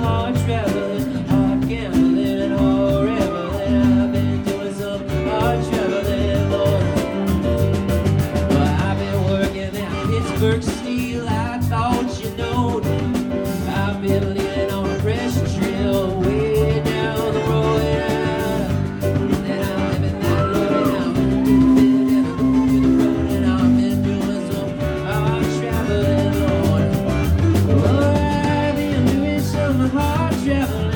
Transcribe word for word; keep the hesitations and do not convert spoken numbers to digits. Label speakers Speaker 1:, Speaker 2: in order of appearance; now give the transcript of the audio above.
Speaker 1: hard traveling, hard gambling, hard reveling. I've been doing some hard traveling, Lord. Well, I've been working at Pittsburgh Steel. I thought you know. I've been leaning on a pressure trail way down the road. And I'm living that road, and I'm living the road, and I've been doing some hard traveling, Lord. Oh, I've been doing some hard traveling.